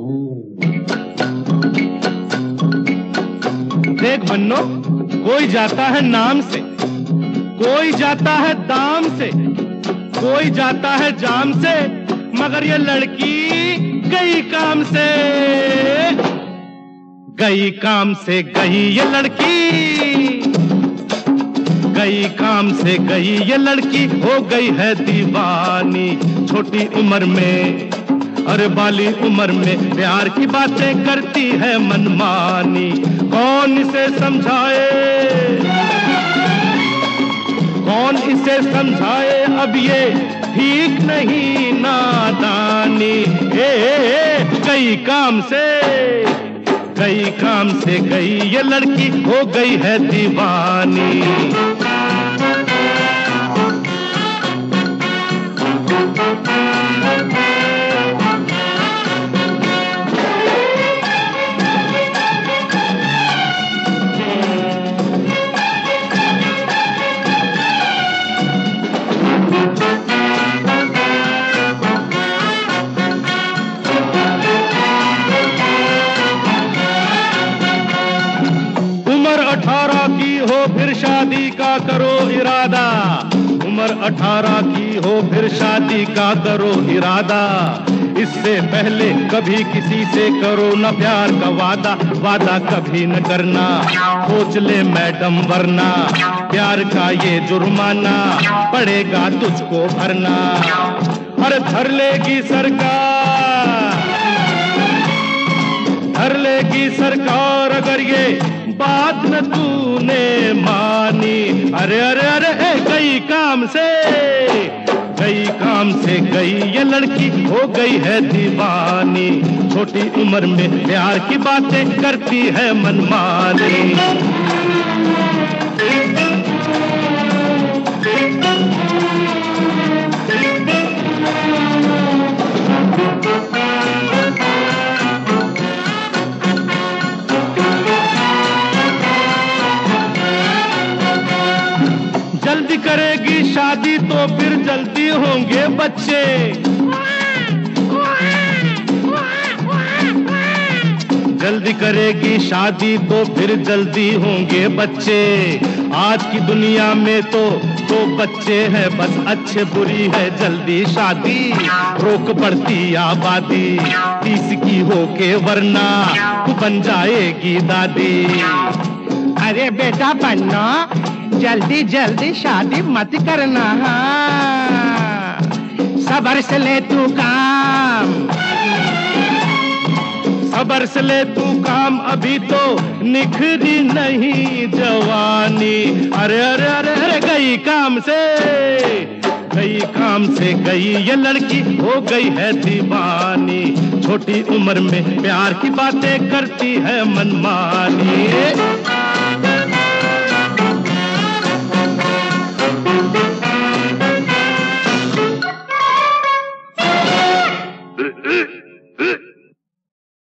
देख बन्नो, कोई जाता है नाम से, कोई जाता है दाम से, कोई जाता है जाम से, मगर ये लड़की गई काम से। गई काम से गई ये लड़की, गई काम से गई ये लड़की, हो गई है दीवानी छोटी उम्र में। अरे बाली उम्र में प्यार की बातें करती है मनमानी। कौन इसे समझाए, कौन इसे समझाए, अब ये ठीक नहीं नादानी। गई काम से, गई काम से गई ये लड़की, हो गई है दीवानी। उम्र 18 की हो फिर शादी का करो इरादा। उम्र 18 की हो फिर शादी का करो इरादा। इससे पहले कभी किसी से करो न प्यार का वादा। वादा कभी न करना, सोच ले मैडम, वरना प्यार का ये जुर्माना पड़ेगा तुझको भरना। अरे धर लेगी सरकार, धर लेगी सरकार अगर ये बात न तूने मानी। अरे अरे अरे गई काम से, गई काम से गई ये लड़की, हो गई है दीवानी। छोटी उम्र में प्यार की बातें करती है मनमानी। जल्दी करेगी शादी तो फिर जल्दी होंगे बच्चे। जल्दी करेगी शादी तो फिर जल्दी होंगे बच्चे। आज की दुनिया में तो दो बच्चे हैं बस, अच्छे बुरी है जल्दी शादी। रोक पड़ती आबादी 30 की होके, वरना तू बन जाएगी दादी। अरे बेटा बन्ना, जल्दी जल्दी शादी मत करना। हाँ, सब्र से ले तू काम, सब्र से ले तू काम, अभी तो निखरी नहीं जवानी। अरे अरे अरे अरे गई काम से, गई काम से गई ये लड़की, हो गई है दीवानी। छोटी उम्र में प्यार की बातें करती है मनमानी।